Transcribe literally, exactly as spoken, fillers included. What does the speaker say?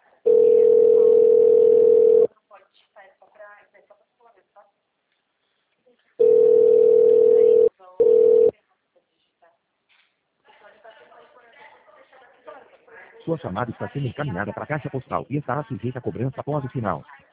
Sua chamada está sendo encaminhada para a caixa postal e estará sujeita a cobrança após o sinal.